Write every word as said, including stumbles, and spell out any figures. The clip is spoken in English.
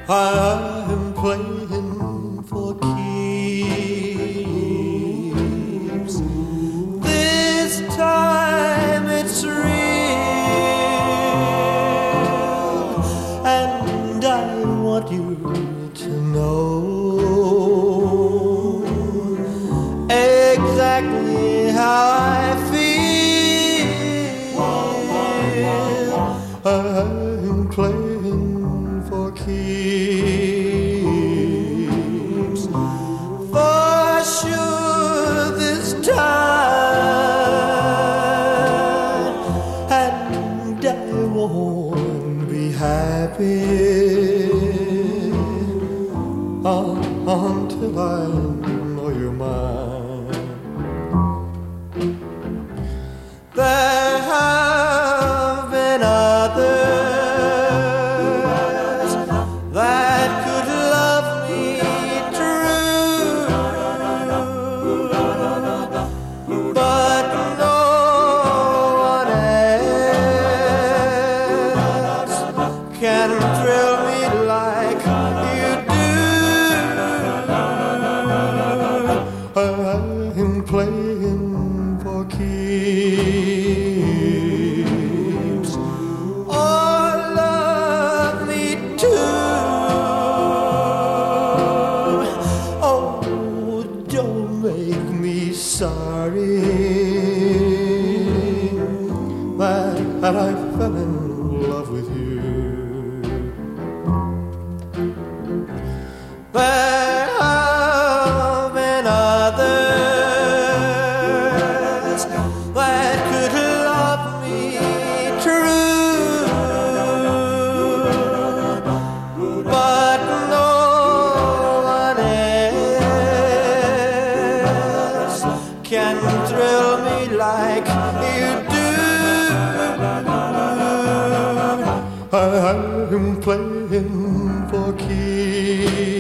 I'm playing for keeps. This time it's real, and I want you to know exactly how I feel. I'm playing for keeps. For sure this time, and I won't be happy until I know you're mine. There have been others that could love me true, but no one else can thrill me like you do. I'm playing for keeps. Oh, love me too. Oh, don't make me sorry that I fell in love with you. There have been others that could love me true, but no one else can thrill me like you do. I'm playing for keeps.